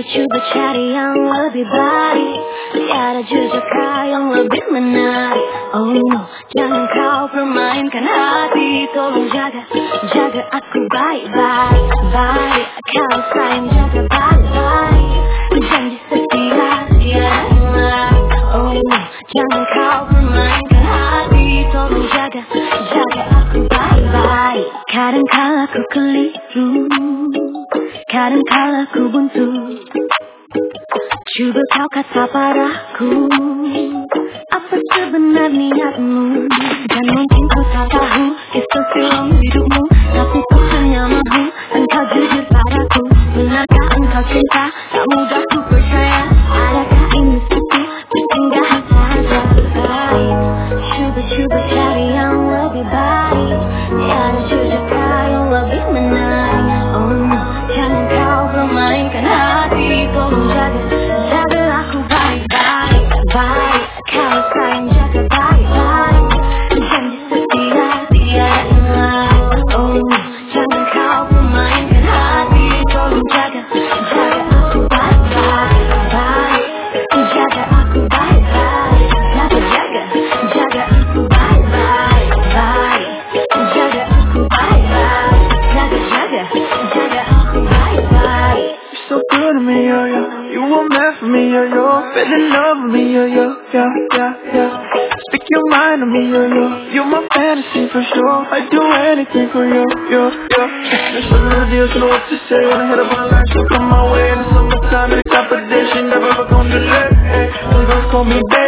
Coba cari yang lebih baik, tiada jejak yang lebih menarik. Oh no, jangan kau permainkan hati. Tolong jaga, jaga aku baik-baik, baik. Kalau sayang jaga baik-baik, janji setia tiada yang lain. Oh no, jangan kau permainkan hati. Tolong jaga, jaga aku baik-baik. Kadang kala ku keliru, kadang kala ku buntu. Coba kau kata padaku, apa sebenarnya niatmu? Dan mungkin kau tak tahu itu film hidupmu, tapi ku hanya mahu engkau jujur padaku. Benarkah engkau cinta? Tak mudah ku percaya. Adakah ini satu persinggahan sahaja baik? Coba cari yang lebih baik, tiada jejak yang lebih menarik. Oh no, jangan kau permainkan hati. Tolong jaga, jaga aku baik-baik, baik. Kalau sayang jaga baik-baik, janji setia tiada yang lain. Oh no, jangan kau permainkan hati. Tolong jaga, jaga aku baik-baik, baik. Jaga aku baik-baik, jaga, jaga aku baik-baik, baik. Jaga aku baik-baik, jaga, jaga aku baik-baik. You're so good to me, yo, yo. You were meant for me, yo, yo. Fell in love with me, yo, yo, yeah, yeah, yeah. Speak your mind to me, yo, yo. You're my fantasy for sure. I'd do anything for you, yo, yo. There's so little deals, you know what to say. When I hit up on the line, she'll come my way. In the summertime, in the competition, never ever gonna delay. Hey, girls call me baby.